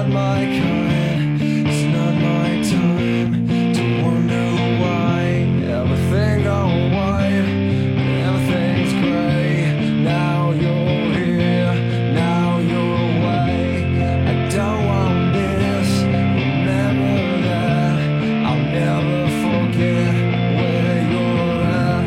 not my kind, it's not my time to wonder why everything gone white, everything's gray. Now you're here, now you're away. I don't want this, remember that. I'll never forget where you're at.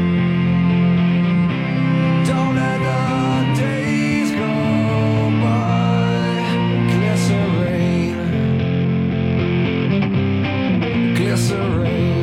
Don't let the days go by. Glycerine, glycerine.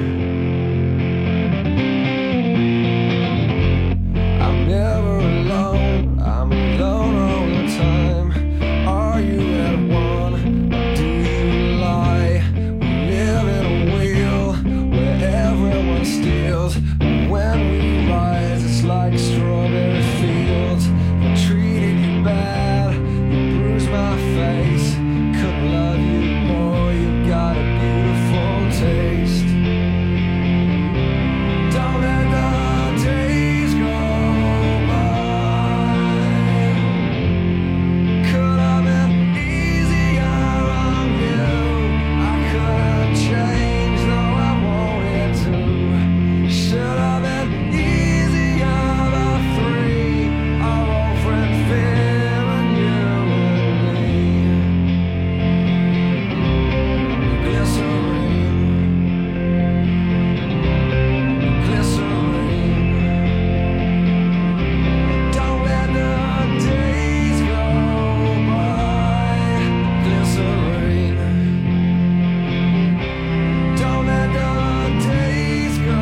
I'm never alone, I'm alone all the time. Are you at one, or do you lie? We live in a wheel where everyone steals. But when we rise, it's like strawberry fields. I treated you bad, you bruised my face. Couldn't love you more, you got a beautiful taste. Don't let the days go by. Could have been easier on you. I couldn't change, though I wanted to. Should have been easier, the three, our old friend Phil and you and me. Glycerine, glycerine. Don't let the days go by. Glycerine. Don't let the days go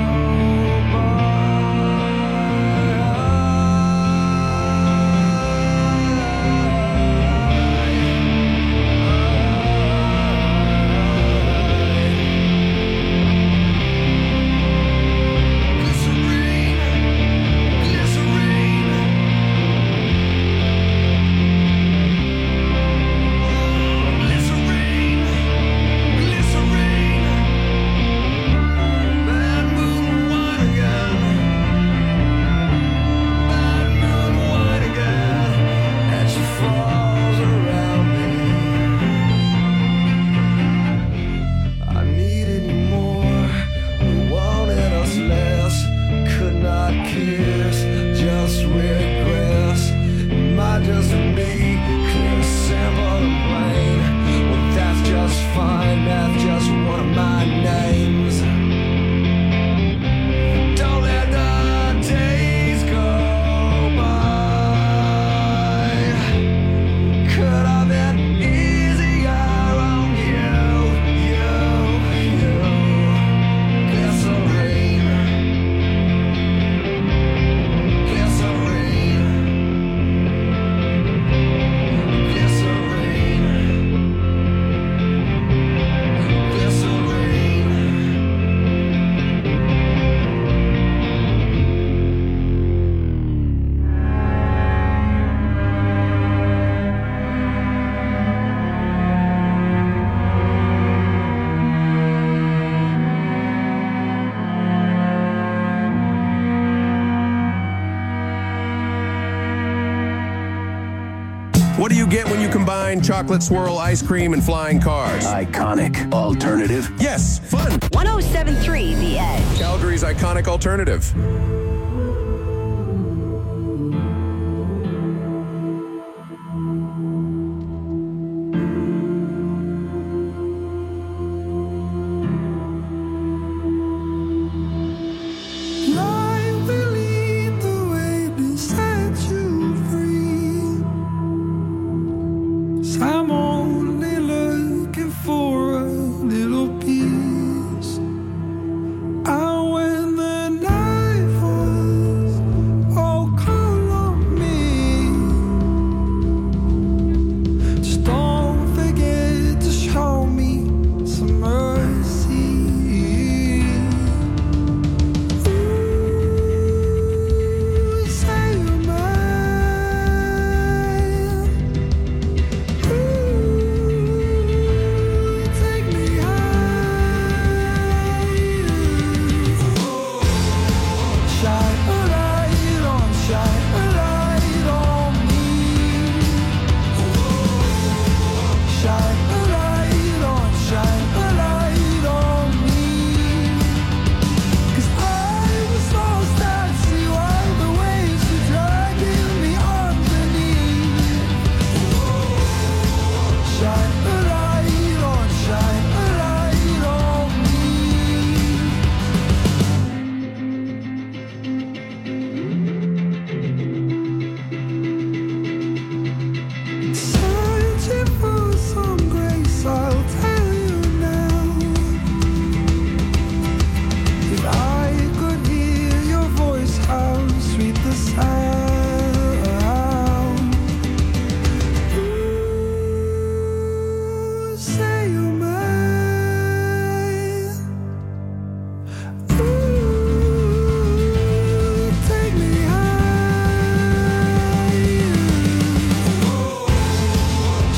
What do you get when you combine chocolate swirl ice cream and flying cars? Iconic alternative. Yes, fun. 107.3 The Edge. Calgary's iconic alternative. Life will lead the way to set you free. So I'm only looking for a little peace. And when the night falls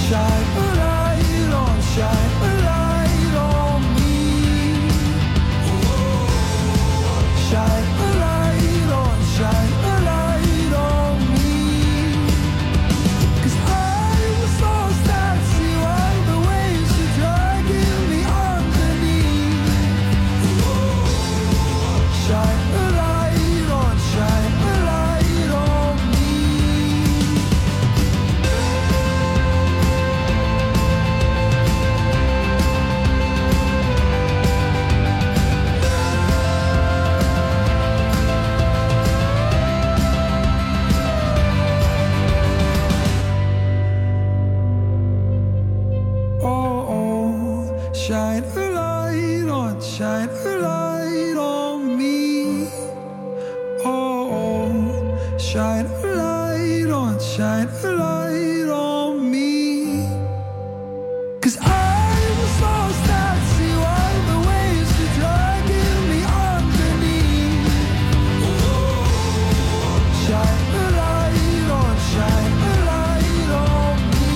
Shine a light on, shine a light on me. Shine a light on, shine a light on me. 'Cause I was lost at sea while the waves were dragging me underneath. Shine a light on, shine a light on me. Oh, oh, shine a light on, shine a light on me. Oh, oh, shine a light on, shine a light on me. 'Cause I was lost at sea while the waves were dragging me underneath. Shine a light on, shine a light on me.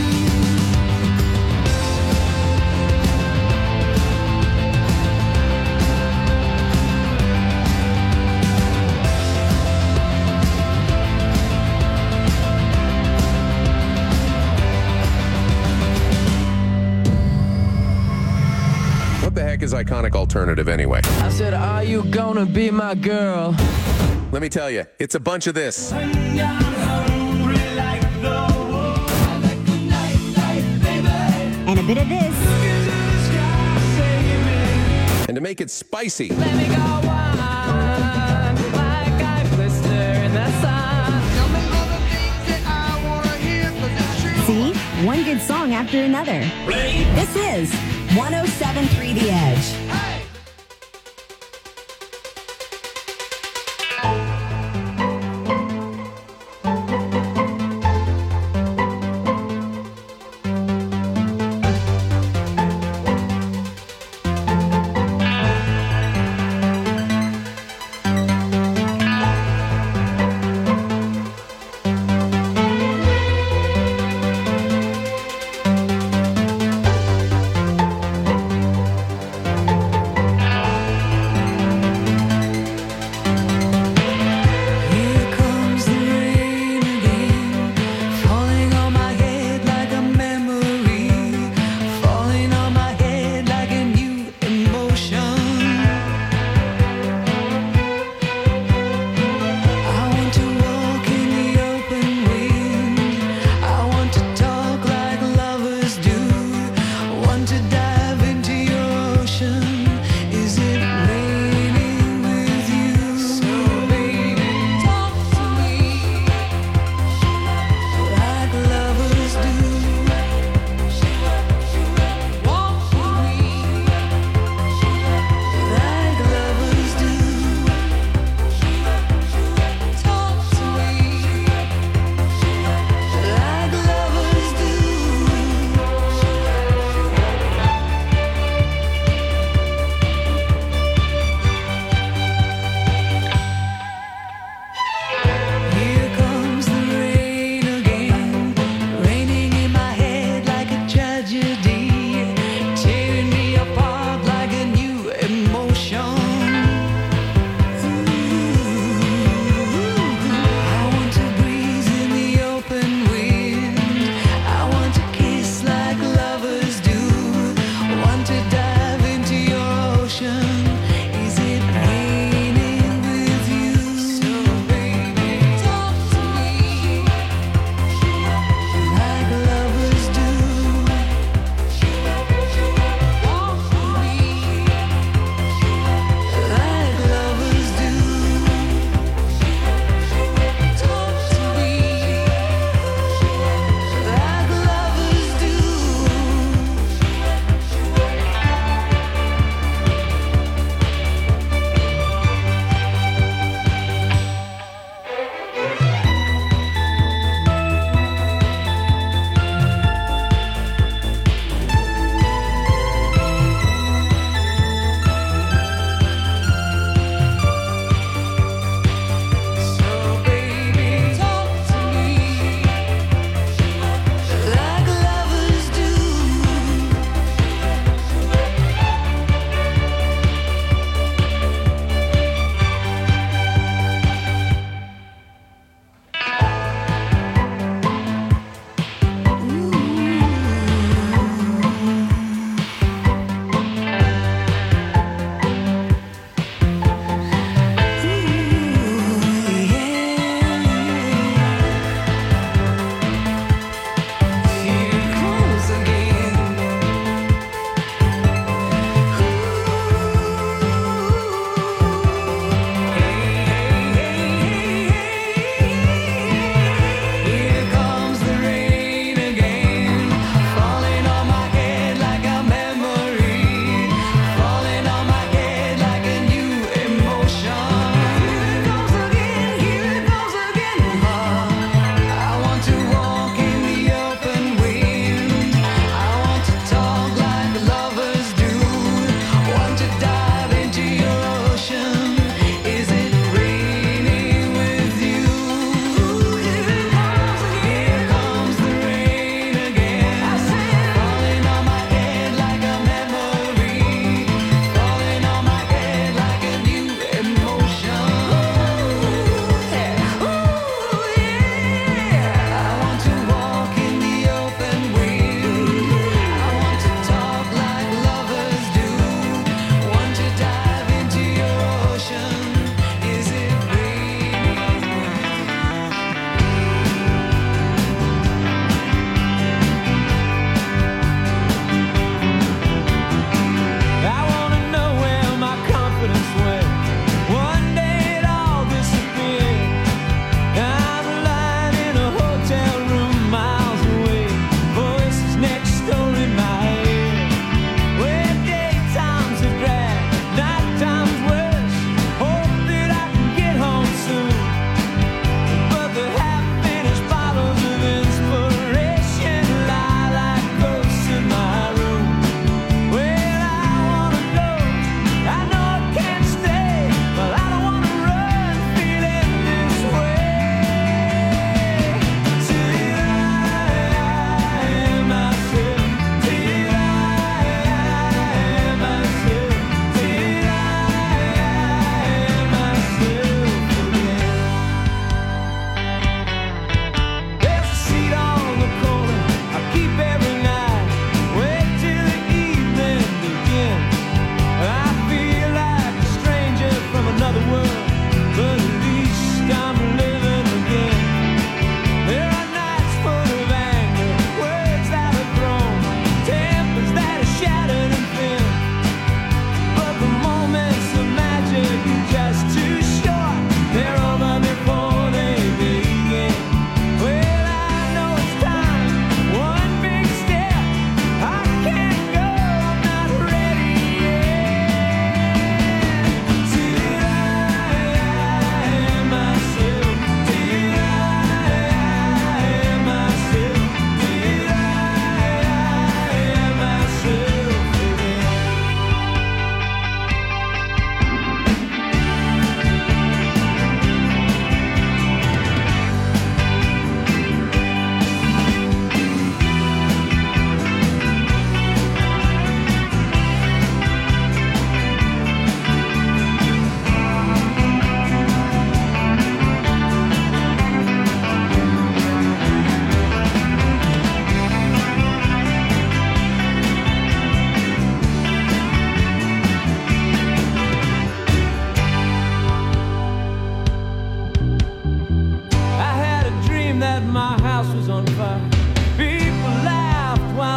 What the heck is iconic alternative anyway? I said, are you gonna be my girl? Let me tell you, it's a bunch of this. And a bit of this. And to make it spicy, Let me go on, like I blister in the sun. See? One good song after another. This is 107.3 The Edge.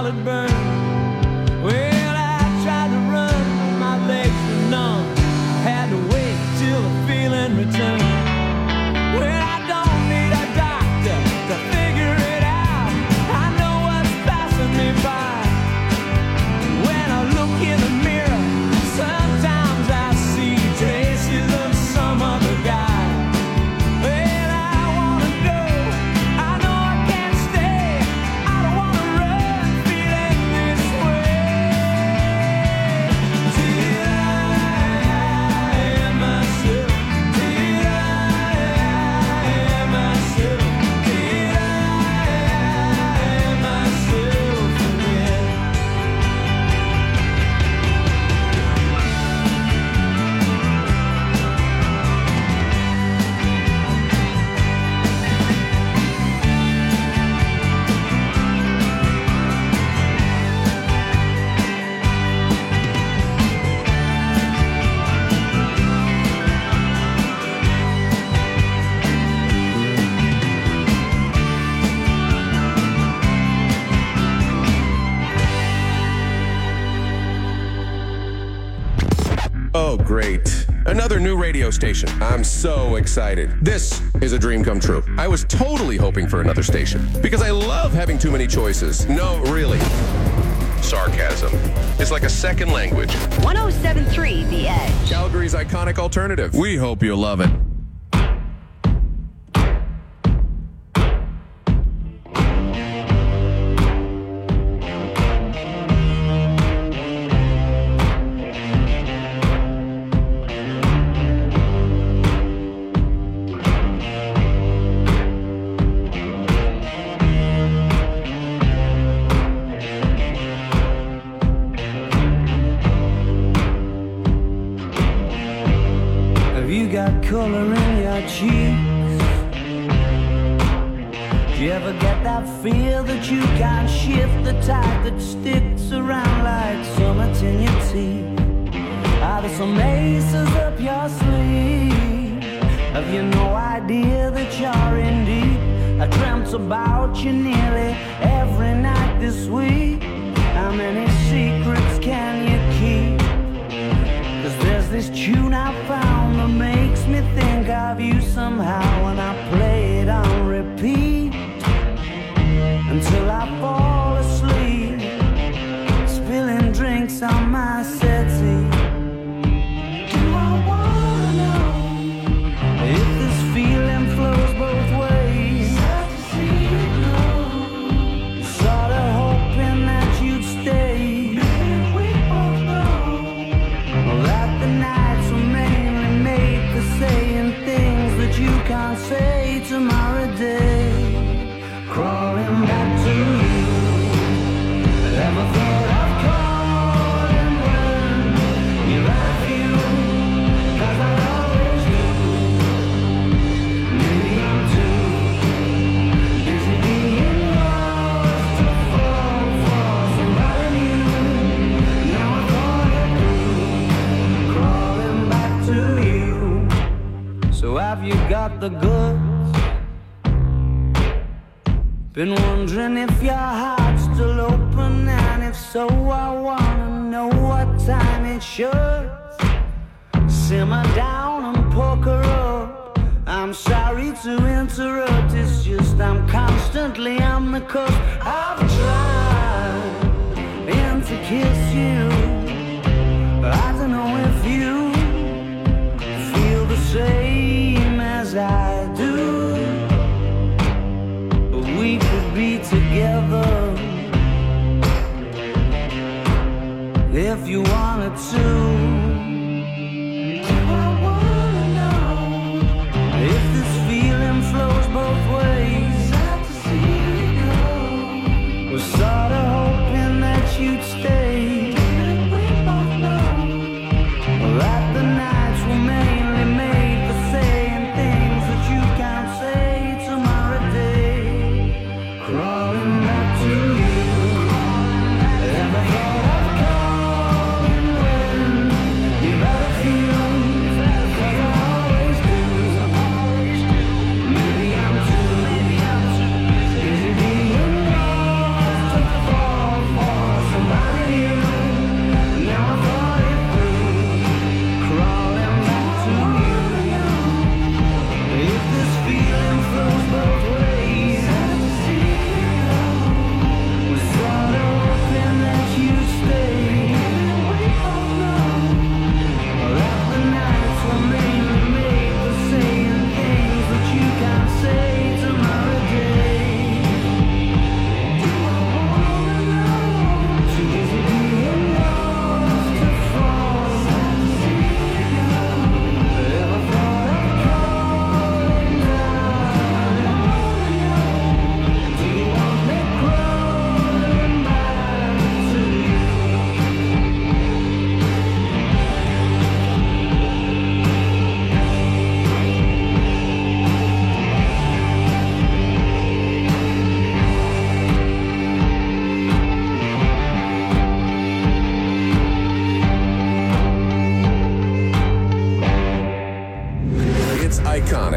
solid burn. Well, I tried to run, my legs were numb. Had to wait till the feeling returned. Well, I don't need a doctor to figure it out. I know what's passing me by. When I look in the mirror, sometimes I see traces of some other guy. Well, I wanna go, I know I can't stay. I don't wanna run feeling this way. Till I am myself, till I am myself, till I am myself again. Oh, great. Another new radio station. I'm so excited. This is a dream come true. I was totally hoping for another station because I love having too many choices. No, really. Sarcasm. It's like a second language. 1073 The Edge. Calgary's iconic alternative. We hope you'll love it. Have you got color in your cheeks? Do you ever get that feel that you can't shift, the type that sticks around like summits in your teeth? Are there some aces up your sleeve? Have you no idea that you're in deep? I dreamt about you nearly every night this week. How many secrets can you keep? 'Cause there's this tune I found that makes me think of you somehow, and I play it on repeat until I fall asleep, spilling drinks on my settee. Do I wanna know if this feeling flows both ways? Sorta hoping that you'd stay. That the nights were mainly made for saying things that you can't say tomorrow day. Crawling back to you. Never thought of calling when you're at you, 'cause I always do. Maybe I'm too busy being lost to fall for somebody new. Now I thought it through, crawling back to you. So have you got the goods? Been wondering if your heart's still open, and if so, I wanna know what time it should. Simmer down and poker up. I'm sorry to interrupt, it's just I'm constantly on the cusp. I've tried and to kiss you. I don't know if you feel the same as I do. But we could be together if you wanted to. I wanna know if this feeling flows both ways. Sad to see you go. Was sorta hoping that you'd stay. We both know that the nights were mainly made for saying things that you can't say tomorrow day. Crawling back to you. Ever thought of calling when you're out of you? 'Cause I always do. Maybe I'm too busy being lost to fall for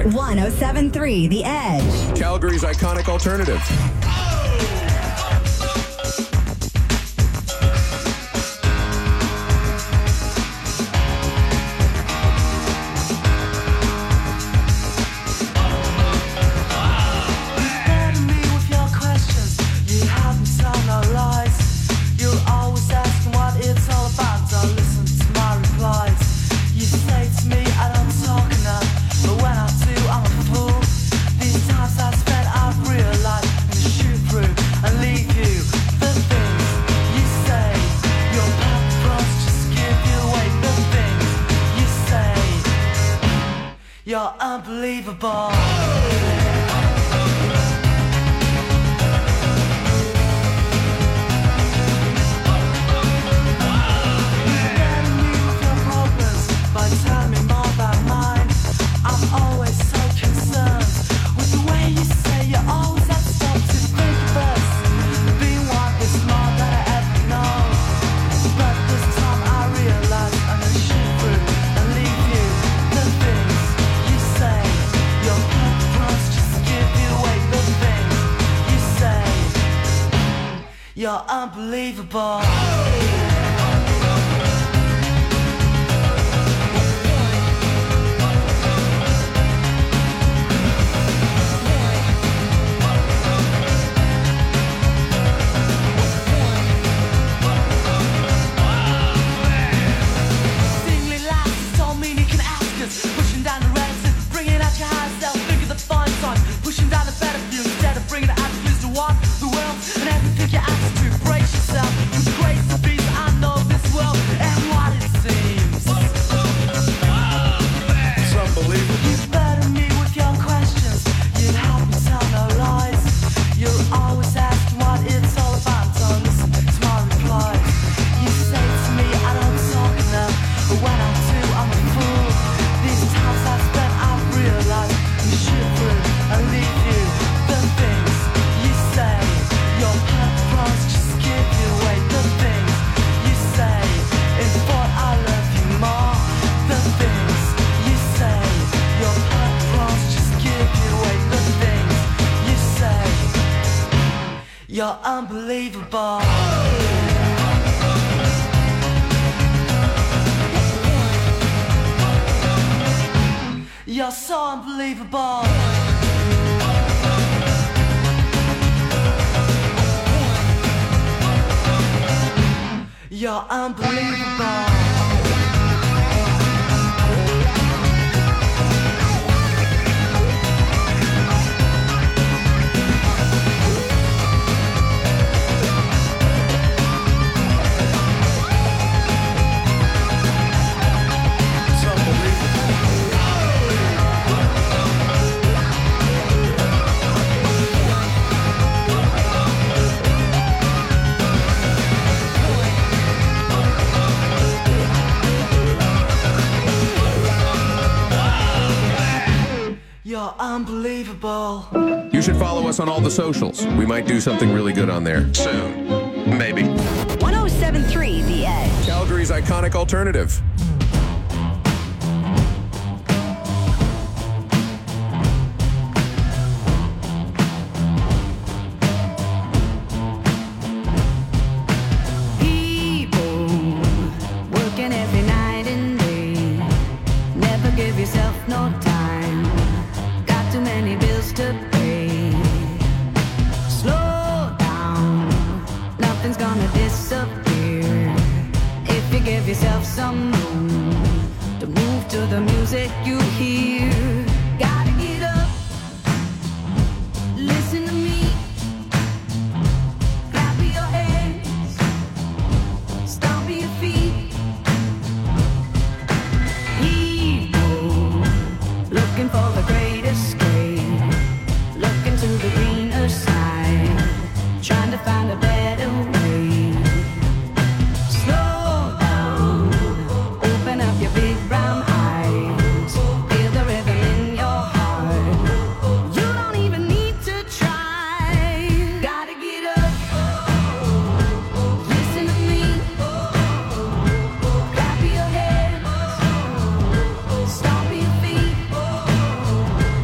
time. 107.3 The Edge. Calgary's iconic alternative. You're unbelievable. You're unbelievable. You're unbelievable. You're so unbelievable. You're unbelievable. You're unbelievable. You should follow us on all the socials. We might do something really good on there soon. Maybe. 107.3 The Edge. Calgary's iconic alternative. People working every night and day. Never give yourself no time. Too many bills to pay. Slow down, nothing's gonna disappear if you give yourself some room to move to the music you hear. Gotta get up, listen to me, clap your hands, stomp your feet. People looking for the great escape. Looking to the greener side, trying to find a better way. Slow down, open up your big brown eyes, feel the rhythm in your heart. You don't even need to try. Gotta get up, listen to me, clap your hands, stomp your feet.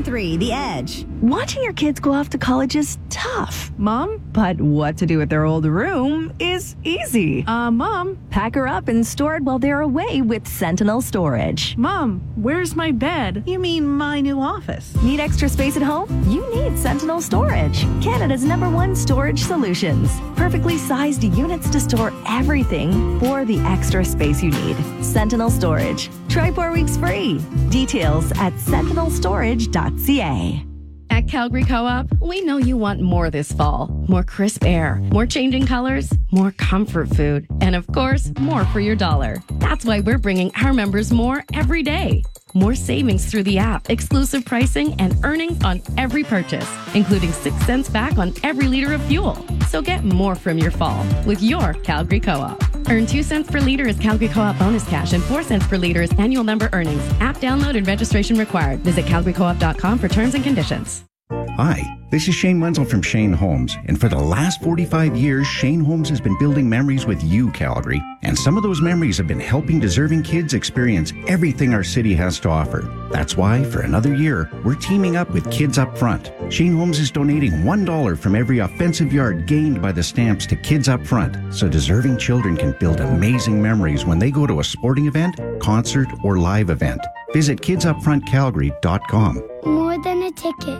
107.3 The Edge. Watching your kids go off to college is tough, Mom, but what to do with their old room is easy. Mom. Pack her up and store it while they're away with Sentinel Storage. Mom, where's my bed? You mean my new office? Need extra space at home? You need Sentinel Storage, Canada's #1 storage solutions. Perfectly sized units to store everything for the extra space you need. Sentinel Storage. Try 4 weeks free. Details at sentinelstorage.ca. At Calgary Co-op, we know you want more this fall. More crisp air, more changing colors, more comfort food, and of course, more for your dollar. That's why we're bringing our members more every day. More savings through the app, exclusive pricing, and earnings on every purchase, including 6 cents back on every liter of fuel. So get more from your fall with your Calgary Co-op. Earn 2 cents per liter as Calgary Co-op bonus cash and 4 cents per liter as annual member earnings. App download and registration required. Visit calgarycoop.com for terms and conditions. Hi, this is Shane Wenzel from Shane Homes, and for the last 45 years, Shane Homes has been building memories with you, Calgary, and some of those memories have been helping deserving kids experience everything our city has to offer. That's why, for another year, we're teaming up with Kids Up Front. Shane Homes is donating $1 from every offensive yard gained by the stamps to Kids Up Front, so deserving children can build amazing memories when they go to a sporting event, concert, or live event. Visit kidsupfrontcalgary.com. More than a ticket.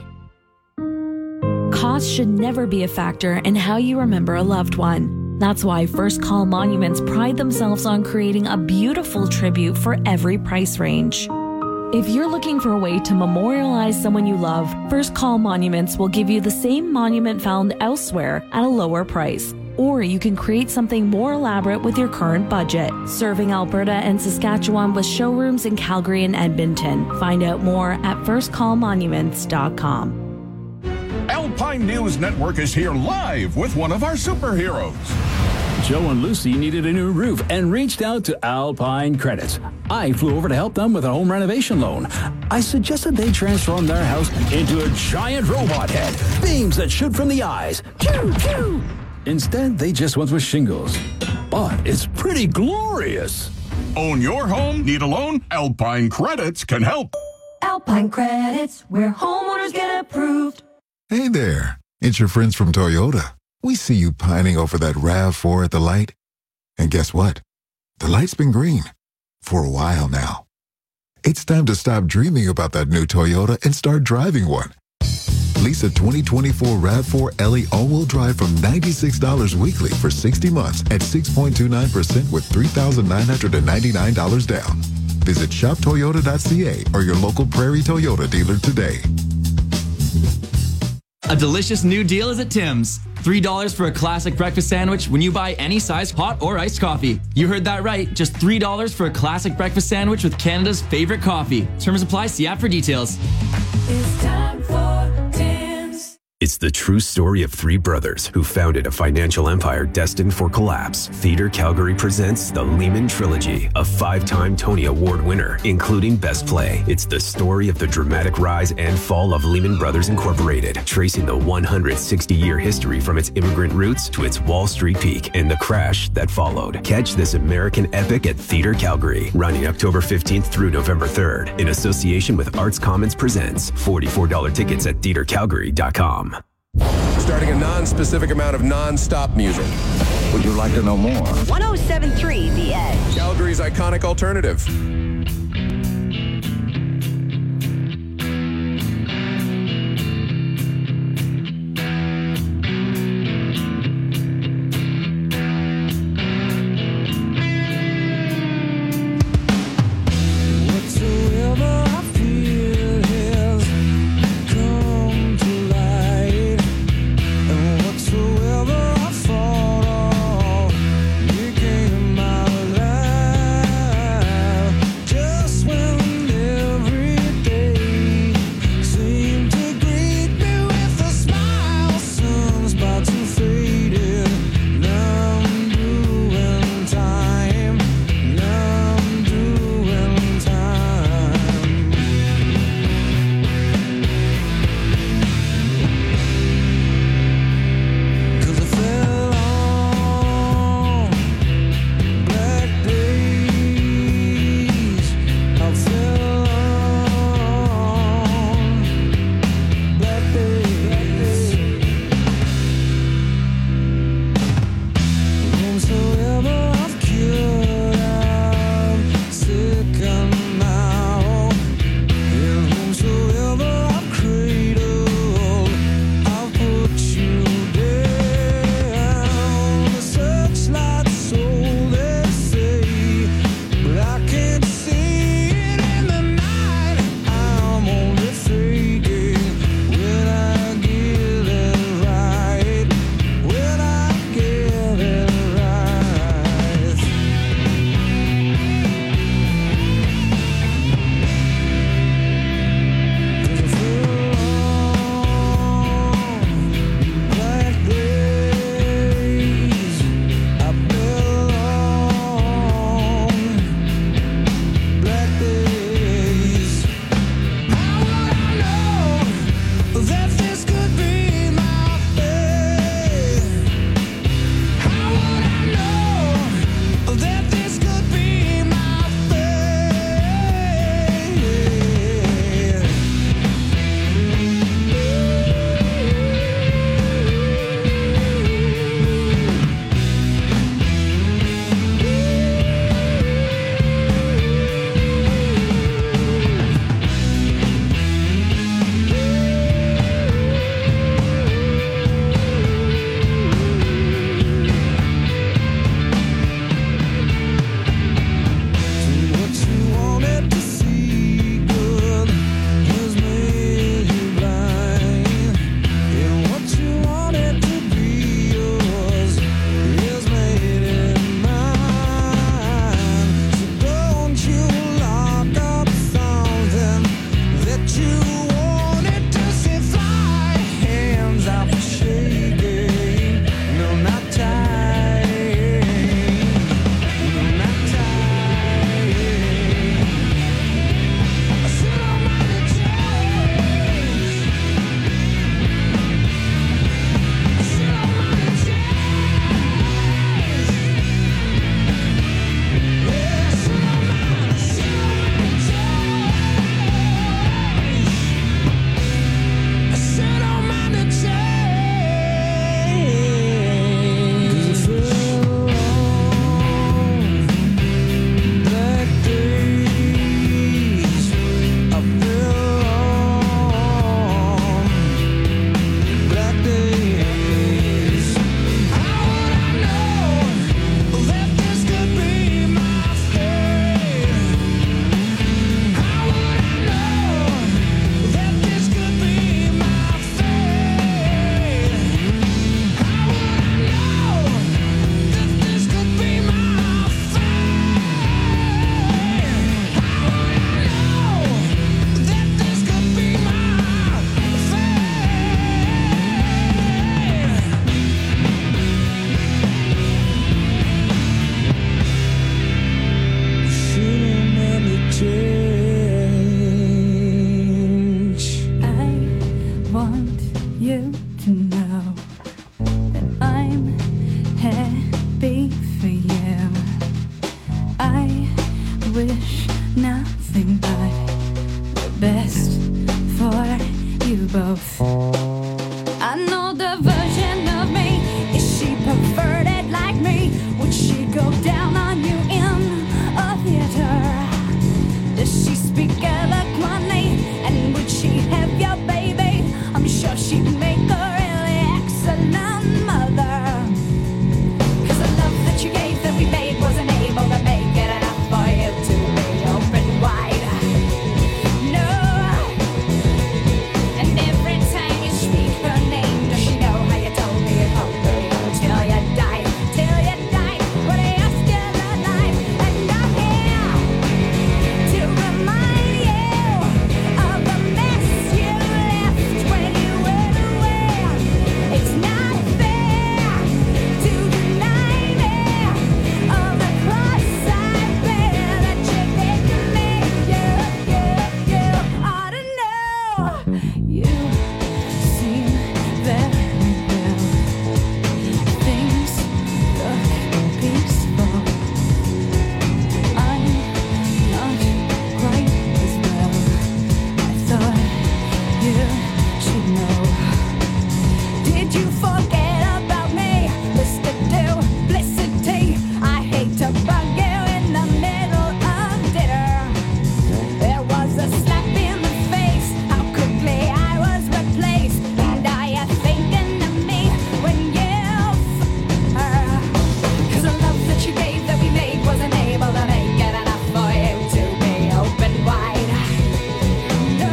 Cost should never be a factor in how you remember a loved one. That's why First Call Monuments pride themselves on creating a beautiful tribute for every price range. If you're looking for a way to memorialize someone you love, First Call Monuments will give you the same monument found elsewhere at a lower price. Or you can create something more elaborate with your current budget. Serving Alberta and Saskatchewan with showrooms in Calgary and Edmonton. Find out more at firstcallmonuments.com. Alpine News Network is here live with one of our superheroes. Joe and Lucy needed a new roof and reached out to Alpine Credits. I flew over to help them with a home renovation loan. I suggested they transform their house into a giant robot head, beams that shoot from the eyes. Pew, pew. Instead, they just went with shingles. But it's pretty glorious. Own your home? Need a loan? Alpine Credits can help. Alpine Credits, where homeowners get approved. Hey there, it's your friends from Toyota. We see you pining over that RAV4 at the light. And guess what? The light's been green for a while now. It's time to stop dreaming about that new Toyota and start driving one. Lease a 2024 RAV4 LE all-wheel drive from $96 weekly for 60 months at 6.29% with $3,999 down. Visit shoptoyota.ca or your local Prairie Toyota dealer today. A delicious new deal is at Tim's. $3 for a classic breakfast sandwich when you buy any size hot or iced coffee. You heard that right. Just $3 for a classic breakfast sandwich with Canada's favorite coffee. Terms apply. See app for details. It's time for Tim's. It's the true story of 3 brothers who founded a financial empire destined for collapse. Theatre Calgary presents the Lehman Trilogy, a 5-time Tony Award winner, including Best Play. It's the story of the dramatic rise and fall of Lehman Brothers Incorporated, tracing the 160-year history from its immigrant roots to its Wall Street peak and the crash that followed. Catch this American epic at Theatre Calgary, running October 15th through November 3rd, in association with Arts Commons Presents. $44 tickets at theatrecalgary.com. Starting a non-specific amount of non-stop music. Would you like to know more? 107.3 The Edge. Calgary's iconic alternative. want you to know that I'm happy for you. I wish nothing but the best for you both. I know the version of me. Is she perverted like me? Would she go down on you in a theater? Does she speak eloquently? And would she have your baby? I'm sure she'd make a really excellent mother. 'Cause the love that you gave that we made wasn't able to make it enough for you to be open wide. No. And every time you speak her name, does she know how you told me it home till you died, till you died, but you're still alive. And I'm here to remind you of the mess you left when you went away. It's not fair to deny me of the cross I bear that you did to me. You ought to know. You seem very well. Things look peaceful. I'm not quite as well. I thought you should know. Did you forget about me, Mr. Duplicity? I hate to bug you in the middle of dinner. There was a slap in the face, how quickly I was replaced. And are you thinking of me when you her? 'Cause the love that you gave that we made wasn't able to make it enough for you to be open wide. No.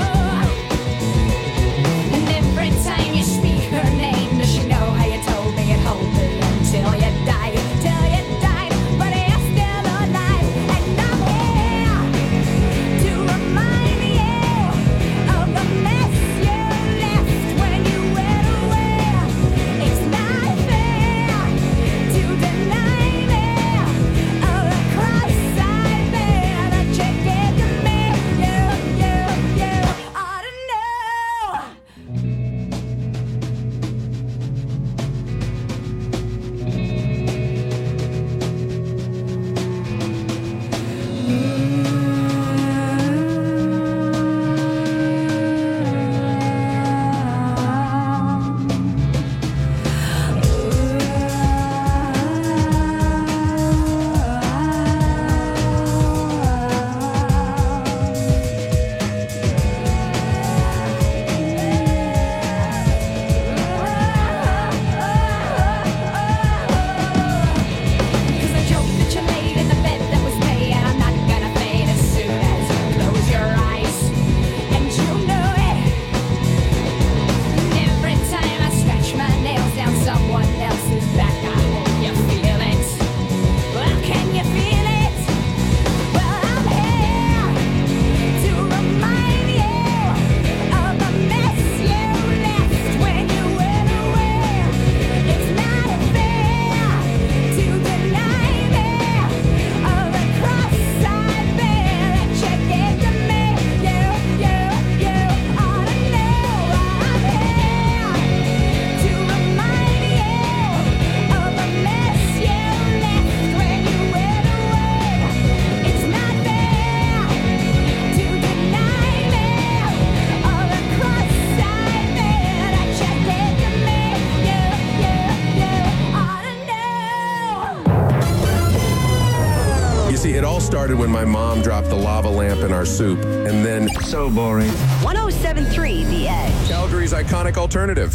And every time you speak her name, does she know how you told me it hold me until you died, till you died, but you're still alive. And I'm here to remind you of the mess you left when you went away. It's not fair to deny me of the cross I bear that you gave to me. You ought to know. Cause the joke that you laid in the bed that was me, and I'm not gonna fade as soon as you close your eyes. And you know it. Every time I scratch my nails down someone else's back, I hope you feel it. Well, can you feel it? Well, I'm here to remind you of the mess you left when you went away. It's not fair to deny me of the cross I bear that you gave to me. You ought to know. I'm here to remind you of the mess you left when you went away. It's not fair to deny me of the cross I bear that you gave to me. You ought to know. You see, it all started when my mom dropped the lava lamp in our soup, and then. So boring. 1073 The Edge. Calgary's iconic alternative.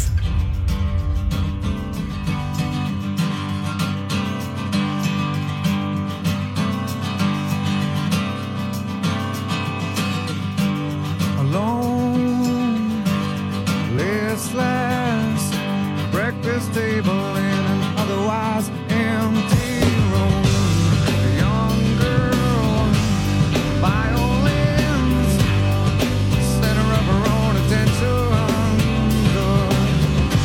Alone, listless, breakfast table in an otherwise empty room. A young girl, violins, center of her own attention.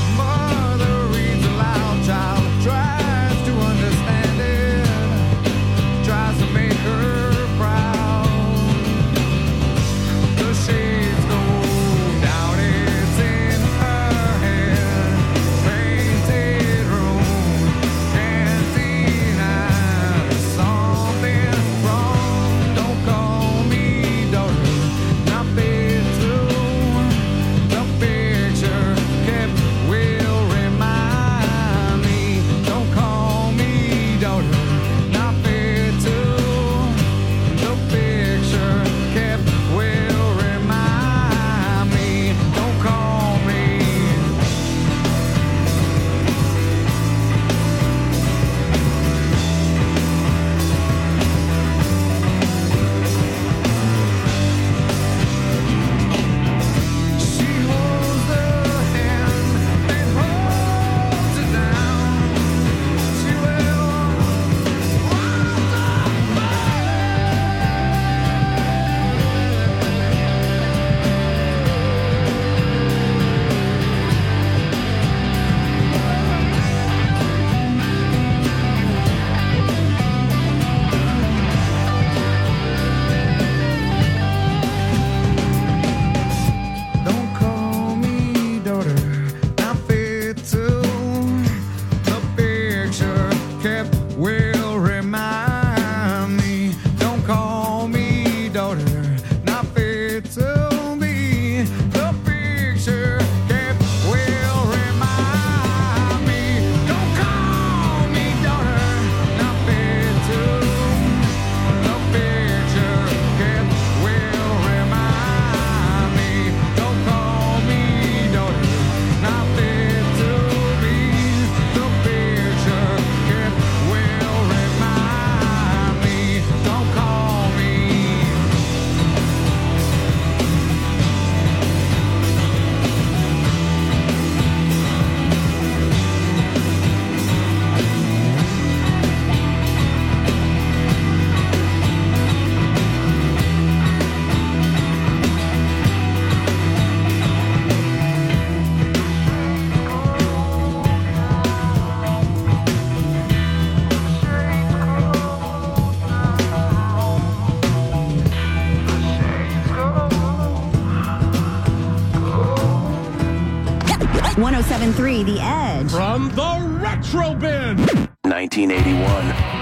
107.3 The Edge. From the Retro Bin. 1981.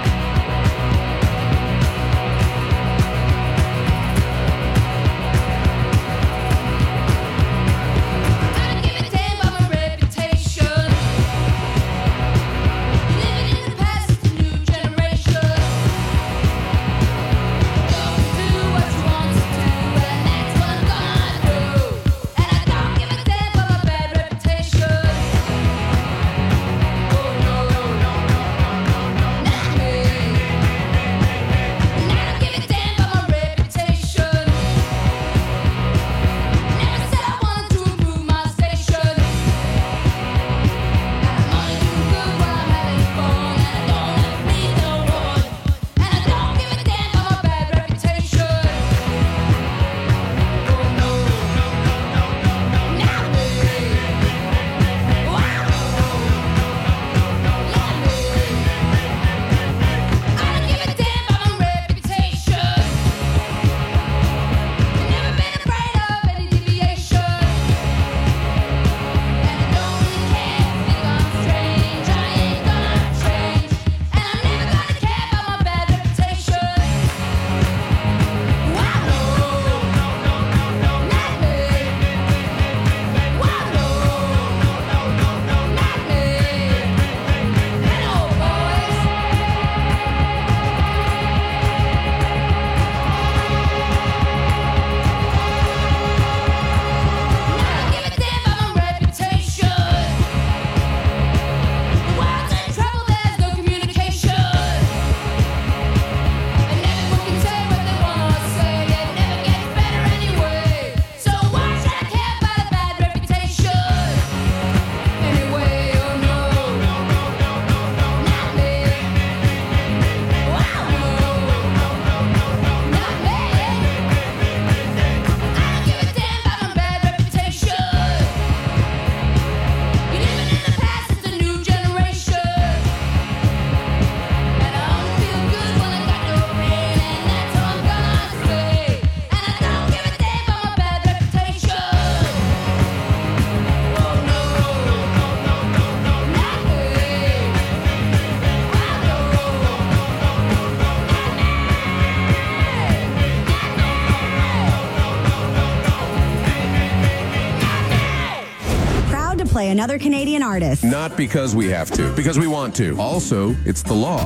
Play another Canadian artist. Not because we have to, because we want to. Also, it's the law.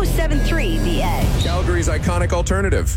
107.3 The Edge. Calgary's iconic alternative.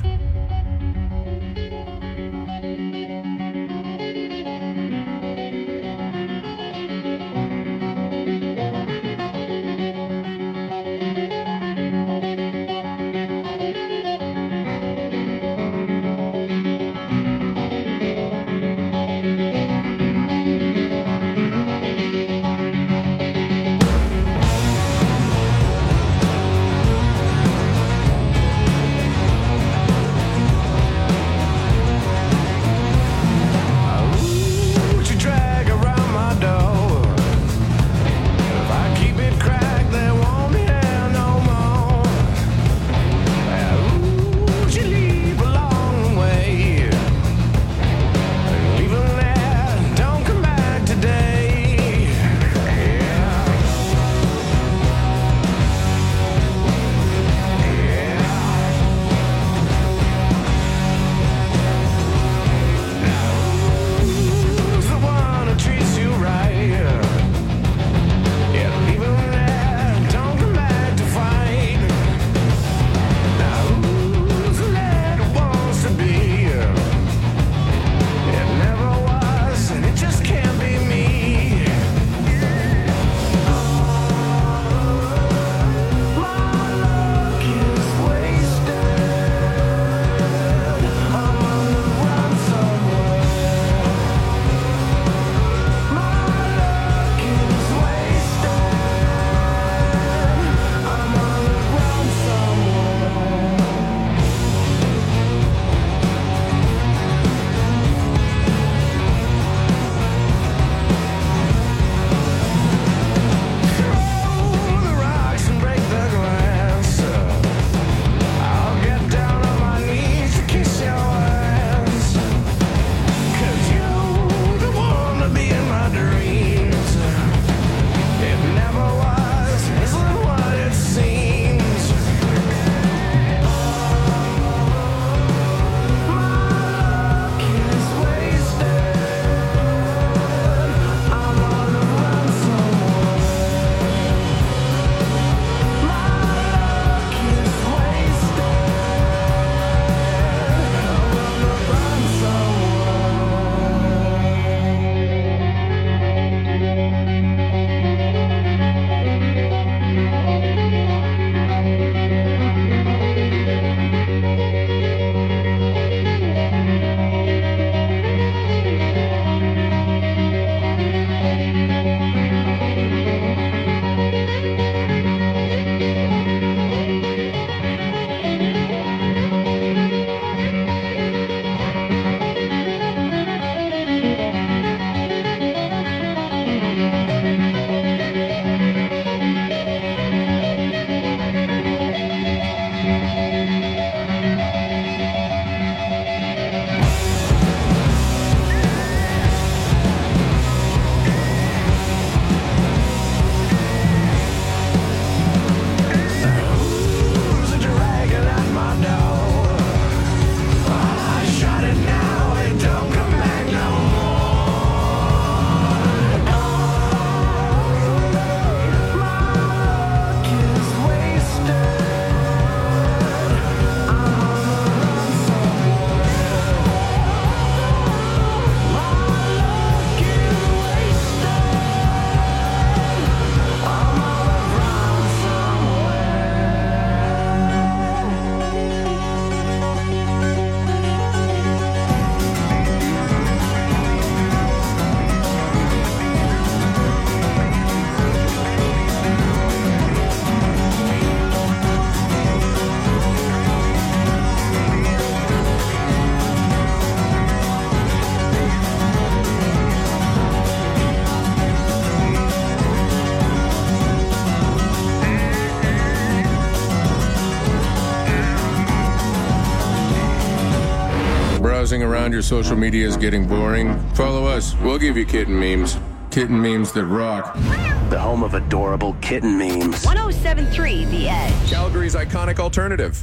browsing around your social media is getting boring? Follow us. We'll give you kitten memes. Kitten memes that rock. The home of adorable kitten memes. 1073 The Edge. Calgary's iconic alternative.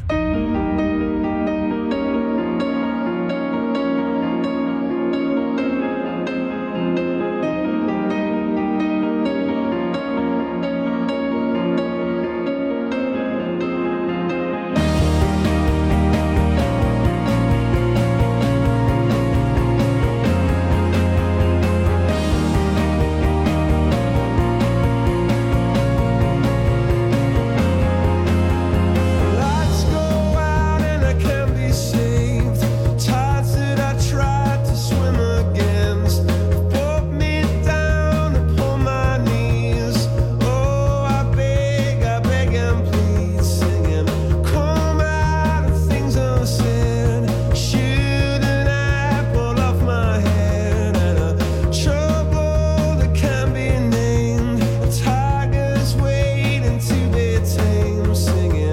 Lights go out and I can't be saved. Tides that I tried to swim against pulled me down upon my knees. Oh, I beg and plead, singing, come out of things unsaid. Shoot an apple off my head and a trouble that can't be named. A tiger's waiting to be tamed, singing.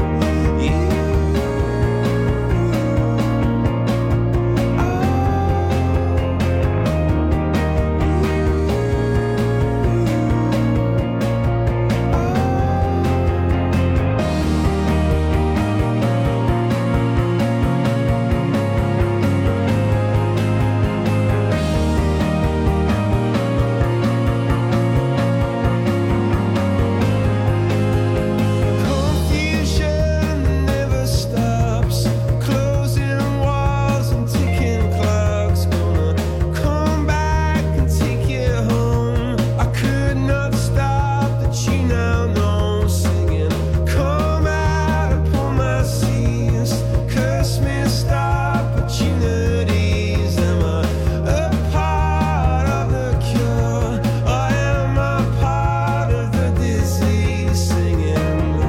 Confusion never stops, closing walls and ticking clocks. Gonna come back and take you home. I could not stop the tune now, no, singing. Come out upon my seas, curse missed opportunities. Am I a part of the cure, or am I part of the disease? Singing.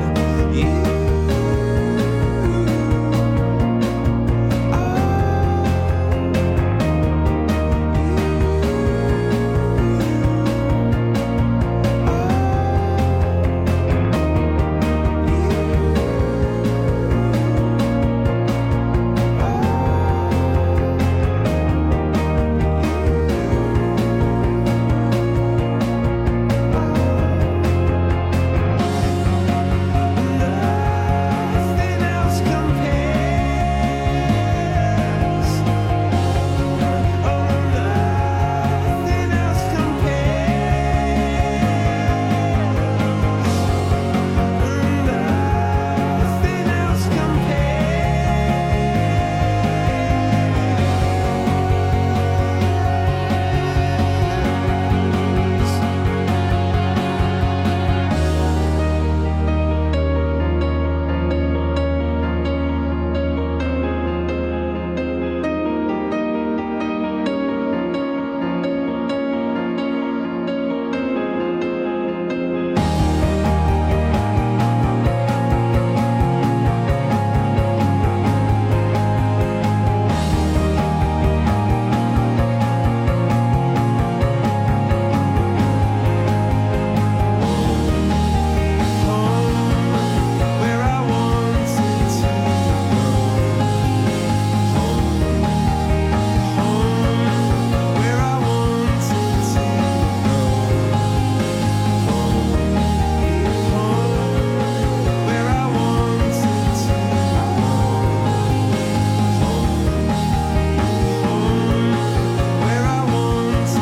Nothing else compares. Oh, nothing else compares. Nothing else where I wanted to go. Where I wanted to go. Where I wanted to go. Where I wanted to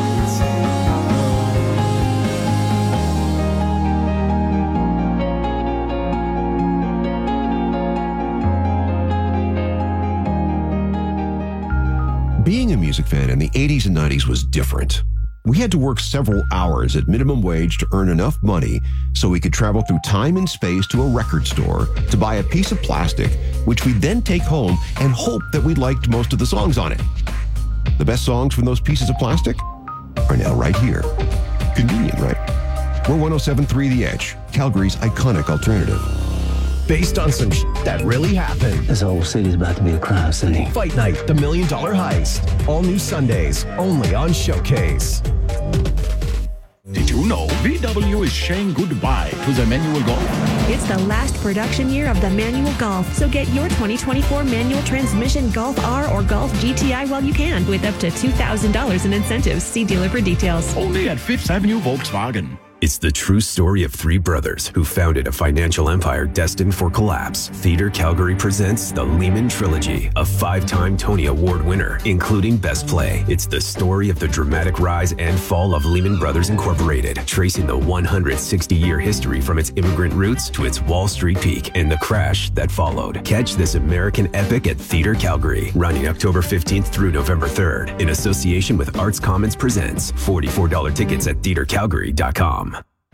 Being a music fan in the 80s and 90s was different. We had to work several hours at minimum wage to earn enough money so we could travel through time and space to a record store to buy a piece of plastic, which we'd then take home and hope that we liked most of the songs on it. The best songs from those pieces of plastic are now right here. Convenient, right? We're 107.3 The Edge, Calgary's iconic alternative. Based on some that really happened. This whole city's about to be a crime city. Fight Night, the $1 Million Heist. All new Sundays, only on Showcase. Did you know VW is saying goodbye to the manual Golf. It's the last production year of the manual Golf, so get your 2024 manual transmission Golf R or Golf GTI while you can, with up to $2,000 in incentives. See dealer for details. Only at Fifth Avenue Volkswagen. It's the true story of three brothers who founded a financial empire destined for collapse. Theater Calgary presents the Lehman Trilogy, a 5-time Tony Award winner, including Best Play. It's the story of the dramatic rise and fall of Lehman Brothers Incorporated, tracing the 160-year history from its immigrant roots to its Wall Street peak and the crash that followed. Catch this American epic at Theater Calgary, running October 15th through November 3rd, in association with Arts Commons Presents. $44 tickets at theatercalgary.com.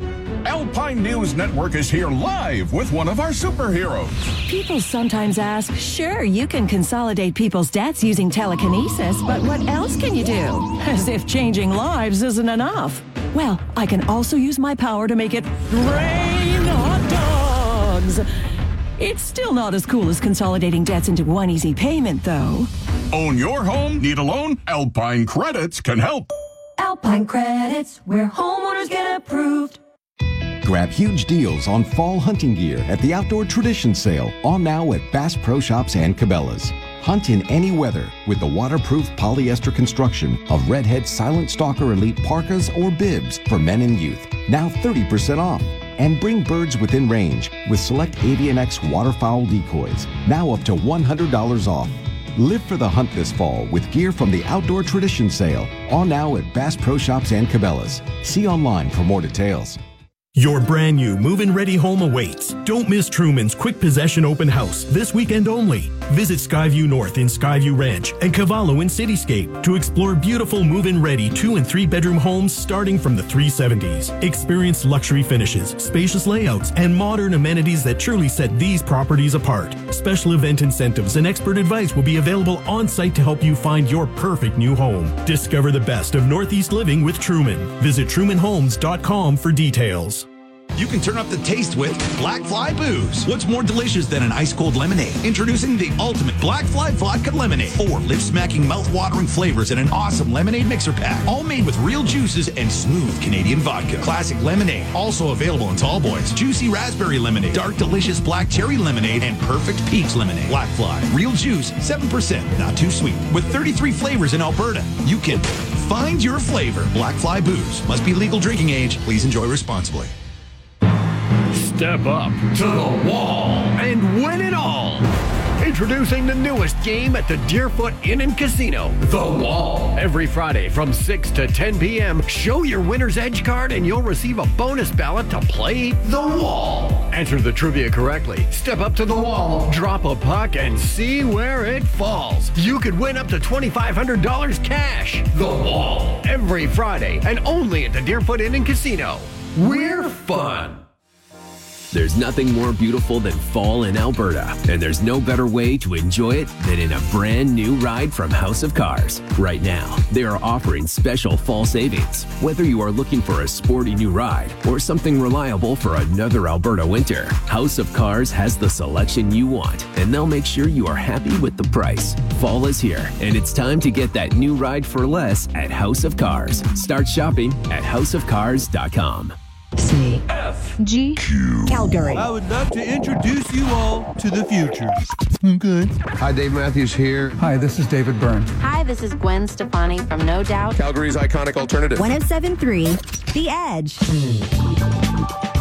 Alpine News Network is here live with one of our superheroes. People sometimes ask, sure, you can consolidate people's debts using telekinesis, but what else can you do? As if changing lives isn't enough. Well, I can also use my power to make it rain hot dogs. It's still not as cool as consolidating debts into one easy payment, though. Own your home? Need a loan? Alpine Credits can help. Alpine Credits, where homeowners get approved. Grab huge deals on fall hunting gear at the Outdoor Tradition Sale, on now at Bass Pro Shops and Cabela's. Hunt in any weather with the waterproof polyester construction of Redhead Silent Stalker Elite parkas or bibs for men and youth. Now 30% off. And bring birds within range with select Avian X waterfowl decoys. Now up to $100 off. Live for the hunt this fall with gear from the Outdoor Tradition Sale, on now at Bass Pro Shops and Cabela's. See online for more details. Your brand new move-in ready home awaits. Don't miss Truman's Quick Possession Open House this weekend only. Visit Skyview North in Skyview Ranch and Cavallo in Cityscape to explore beautiful move-in ready 2 and 3 bedroom homes starting from the 370s. Experience luxury finishes, spacious layouts, and modern amenities that truly set these properties apart. Special event incentives and expert advice will be available on site to help you find your perfect new home. Discover the best of Northeast living with Truman. Visit trumanhomes.com for details. You can turn up the taste with Black Fly Booze. What's more delicious than an ice-cold lemonade? Introducing the ultimate Black Fly Vodka Lemonade. 4 lip-smacking, mouth-watering flavors in an awesome lemonade mixer pack. All made with real juices and smooth Canadian vodka. Classic lemonade, also available in tall boys. Juicy raspberry lemonade, dark delicious black cherry lemonade, and perfect peach lemonade. Black Fly, real juice, 7%, not too sweet. With 33 flavors in Alberta, you can find your flavor. Black Fly Booze. Must be legal drinking age. Please enjoy responsibly. Step up to the wall and win it all. Introducing the newest game at the Deerfoot Inn and Casino, The Wall. Every Friday from 6 to 10 p.m., show your winner's edge card and you'll receive a bonus ballot to play The Wall. Answer the trivia correctly, step up to the wall, drop a puck, and see where it falls. You could win up to $2,500 cash. The Wall. Every Friday and only at the Deerfoot Inn and Casino. We're fun. There's nothing more beautiful than fall in Alberta, and there's no better way to enjoy it than in a brand new ride from House of Cars. Right now, they are offering special fall savings. Whether you are looking for a sporty new ride or something reliable for another Alberta winter, House of Cars has the selection you want, and they'll make sure you are happy with the price. Fall is here, and it's time to get that new ride for less at House of Cars. Start shopping at houseofcars.com. C-F-G Calgary. I would love to introduce you all to the future. Okay. Hi, Dave Matthews here. Hi, this is David Byrne. Hi, this is Gwen Stefani from No Doubt. Calgary's iconic alternative. 107.3 The Edge.